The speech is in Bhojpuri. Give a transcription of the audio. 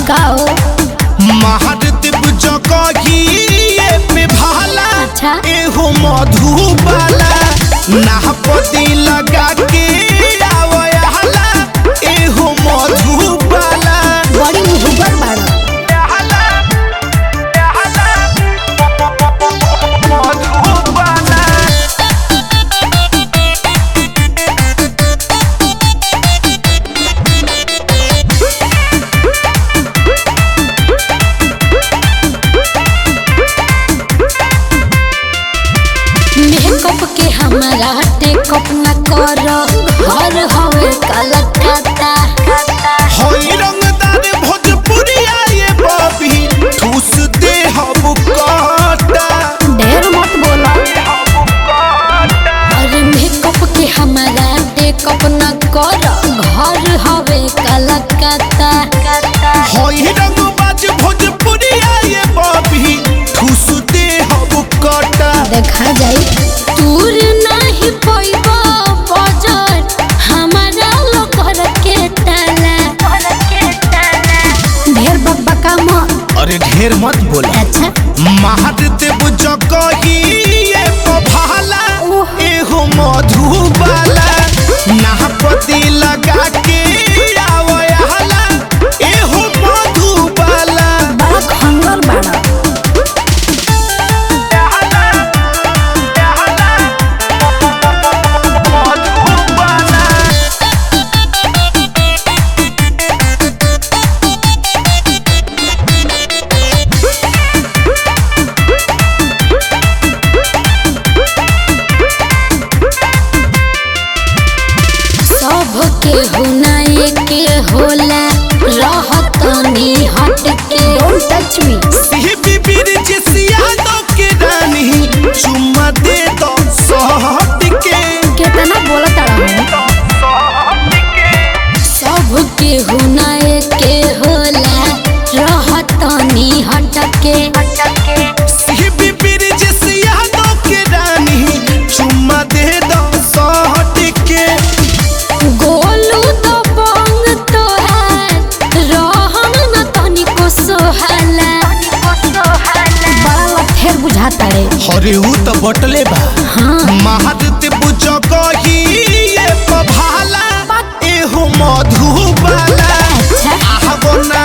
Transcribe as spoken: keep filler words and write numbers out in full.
का हो महादेव जगहिए पे भाला अच्छा एहो मधुबाला नाहपति लगा के आवयाला एहो मधुबाला बड़ी मुहब्बर बाड़ा मेकअप के हमारा टेकअप न कर घर हवे कलकत्ता होई रंगदार भोजपुरिया ये बबी ठूस दे हम काटा ढेर मत बोला अरे मेकअप के हमारा टेकअप न कर घर हवे कलकत्ता होई रंगबाज भोजपुरिया ये बबी ठूस दे हम काटा देखा जाई दूर नहीं पैबा बजट हमारा लोकर के ताला ढेर बब्बा का मत अरे ढेर मत बोला अच्छा महादेव जगहिए पे भाला एहो मधुबाला नाहपति लगा के आवयाला एहो मधुबाला बड़ा खंगर बाड़ा के हुनाए के होला रहत नी हट के डोंट टच मी सिह बिबिर जिसिया दो के रानी चुम्मा दे दो सहट के कितना बोलता रहा सब के हुनाए के होला रहत नी हट के सिह बिबिर जिसिया दो के रानी चुम्मा दे दो सहट के गोलू तो बंग तो है रहन न तनिको सोहाला बड़ा लठेर बुझाता रे हरे ऊ तो बटले बा हाँ महादेव जगहिए पे भाला एहो मधुबाला अच्छा आहबो